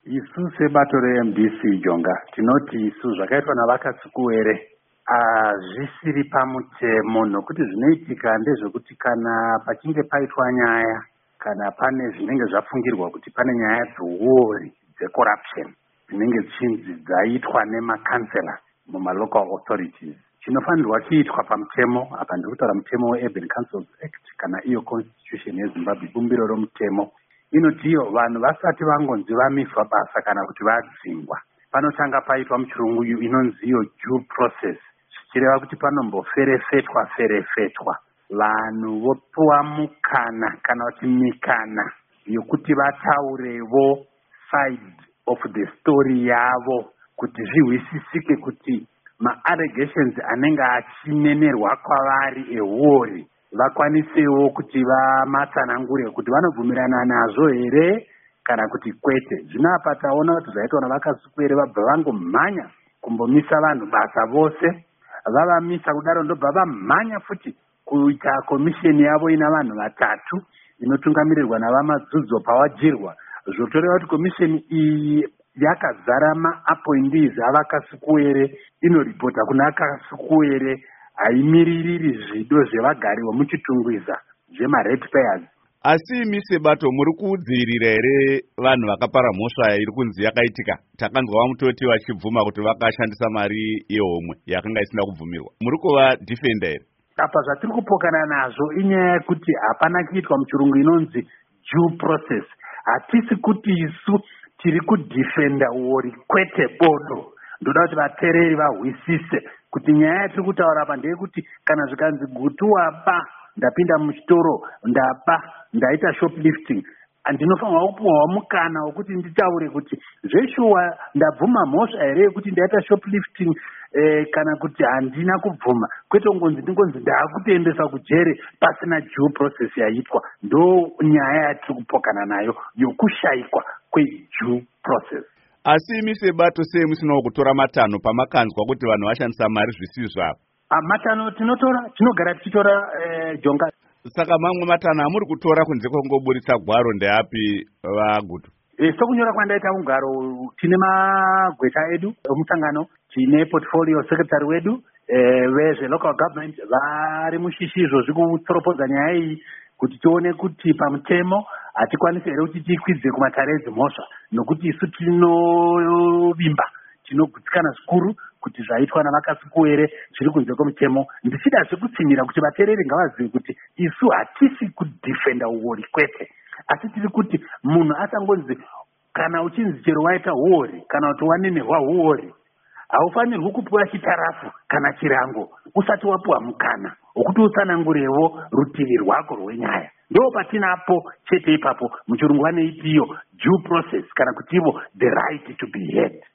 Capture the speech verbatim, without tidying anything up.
Isu sebato re-M D C Jonga tinoti isu zvakaitwa navakasikuwere hazvisiri pamutemo, nokuti zvinoitika ndezvekuti kana pachinge paitwa nyaya kana pane zvinenge zvafungirwa kuti pane nyaya dzeuori dzecorruption dzinenge chinzi dzaitwa nemakansela mumalocal authorities, chinofanirwa chiitwa pamutemo. Apa ndiri kutaura mutemo weUrban Councils Act kana iyo constitution yeZimbabwe, bumbiro romutemo inotiyo vanhu vasati vangonzi vamiswa basa kana kuti vadzingwa, panotanga paitwa muchirungu inonziyo due process, zvichireva kuti panomboferefetwa ferefetwa vanhu vopiwa mukana kana kuti mikana yokuti vataurevo side of the story yavo, kuti zviwisisike kuti ma-allegations anenge achinenerwa kwavari euori vakwanisewo kuti vamatsanangure kuti vanobvumirana nazvo here kana kuti kwete. Zvino apa taona kuti zvaitwa navakasikuwere vabva vangomhanya kumbomisa vanhu basa vose, vavamisa kudaro ndobva vamhanya futi kuita komisheni yavo ina vanhu vatatu inotungamirirwa navamadzidzo pawajirwa, zvotoreva kuti komisheni iyi yakazara ma-appointees avakasikuwere, inoripota kuna akasikuwere, haimiririri zvido zvevagari vomuchitungwiza zvema-ratepayers. Asi imi sebato muri kudzivirira here vanhu vakapara mhosva iri kunzi yakaitika? Takanzwa vamutoti vachibvuma kuti vakashandisa mari yehomwe yakanga isina kubvumirwa. Muri kuvadhifenda here? Apa zvatiri kupokana nazvo inyaya yekuti hapana kuitwa muchirungu inonzi due process. Hatisi kuti isu tiri kudhifenda uori, kwete bodo. Ndoda kuti vateereri vahwisise kuti nyaya yatiri kutaura apa ndeyekuti kana zvikanzi gutu waba, ndapinda muchitoro ndaba, ndaita shoplifting, ndinofanirwa kupuwa mukana wekuti nditaure kuti zveshuwa ndabvuma mhosva here yekuti ndaita shoplifting eh, kana kuti handina kubvuma, kwete ngonzi ndingonzi ndaakutoendesa kujere pasina due process yaitwa. Ndo nyaya yatiri kupokana nayo yokushayikwa kwedue process. Asi imi sebato sei musinawo kutora matanho pamakanzwa kuti vanhu vashandisa mari zvisizvo zvavo? Matano tinotora, tinogara tichitora eh, Jonga. Saka mamwe matanho amuri kutora kunze kwengoburitsa gwaro ndeapi vagutu? E, sokunyora kwandaita mugaro tine magweta edu omusangano, tine portfolio secretary wedu eh, vezvelocal government vari mushishizvo zvikutsoropoza nyaya iyi kuti tione kuti pamutemo hatikwanisi here kuti tikwidze kumatare edzimhosva, nokuti isu tinovimba tinogutsikana zvikuru kuti zvaitwa navakasikuwere zviri kunze kwemutemo. Ndichida zvekutsimira kuti vateereri ngavazive kuti isu hatisi kudhifenda uori kwete, asi tiri kuti munhu asangonzi kana uchinzi chero waita uori kana kuti wanenerwa uori haufanirwi kupiwa chitarafu kana chirango usati wapiwa mukana wokuti utsanangurewo rutivi rwako rwenyaya. Ndo patinapo chete ipapo muchirungu vanoitiyo due process kana kuti ivo the right to be heard.